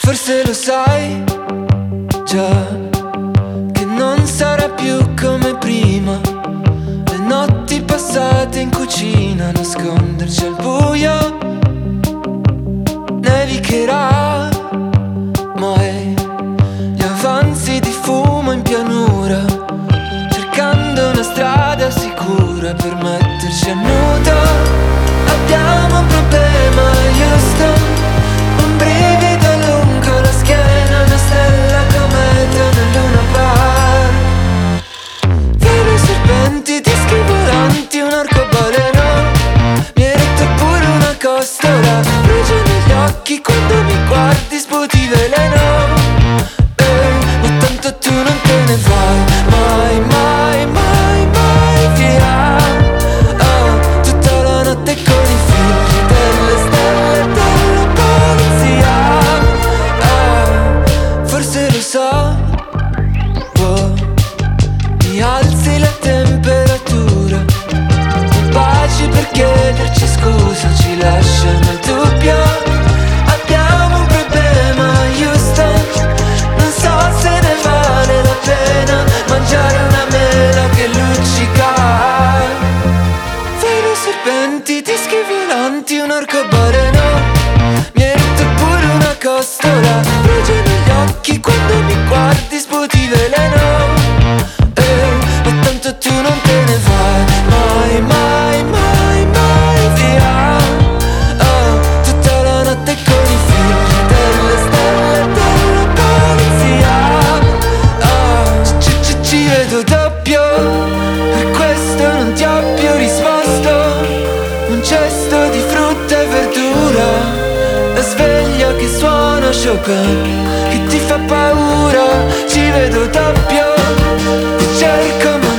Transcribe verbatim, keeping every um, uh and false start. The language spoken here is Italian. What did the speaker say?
Forse lo sai già che non sarà più come prima. Le notti passate in cucina a nasconderci al buio. Nevicherà mai gli avanzi di fumo in pianura, cercando una strada sicura per metterci a nudo. Abbiamo un problema, Houston, un brivido lungo la schiena, una stella cometa nel Luna Park. Vedi serpenti, dischi volanti, un arcobaleno, mi hai detto pure una costola, luce negli occhi quando mi guardi, sputi veleno. Eh, ma tanto tu non te ne vai, mai, mai, mai, mai via. Oh, tutta la notte con i figli delle stelle della polizia. Oh, forse lo so, oh, mi alzi la temperatura, mi baci per chiederci scusa, ci lasciano il dubbio. Abbiamo un problema, Houston, non so se ne vale la pena mangiare una mela che luccica. Vedo serpenti, dischi volanti, un arcobaleno, mi hai detto pure una costola, luce negli occhi quando mi guardi, sputi veleno. Eh, ma tanto tu non te ne vai, mai, mai, mai, mai via. Oh, tutta la notte con i figli delle stelle della polizia. Oh, ci, ci, ci vedo doppio, per questo non ti ho più risposto. Un cesto di frutta e verdura, la sveglia che suona Chopin, che ti fa paura. Ci vedo doppio, ti cerco ma